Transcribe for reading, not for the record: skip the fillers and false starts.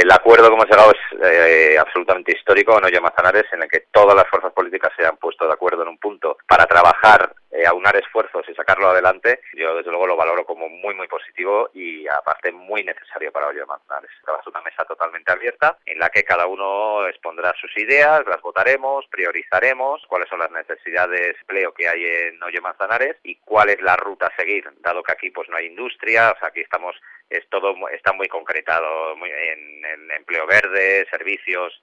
El acuerdo que hemos llegado es absolutamente histórico en Oyo Manzanares, en el que todas las fuerzas políticas se han puesto de acuerdo en un punto para trabajar, aunar esfuerzos y sacarlo adelante. Yo desde luego lo valoro como muy positivo y aparte muy necesario para Oyo Manzanares. Esta es una mesa totalmente abierta en la que cada uno expondrá sus ideas, las votaremos, priorizaremos cuáles son las necesidades de empleo que hay en Oyo Manzanares y cuál es la ruta a seguir, dado que aquí pues no hay industria, o sea, aquí está muy concretado en empleo verde, servicios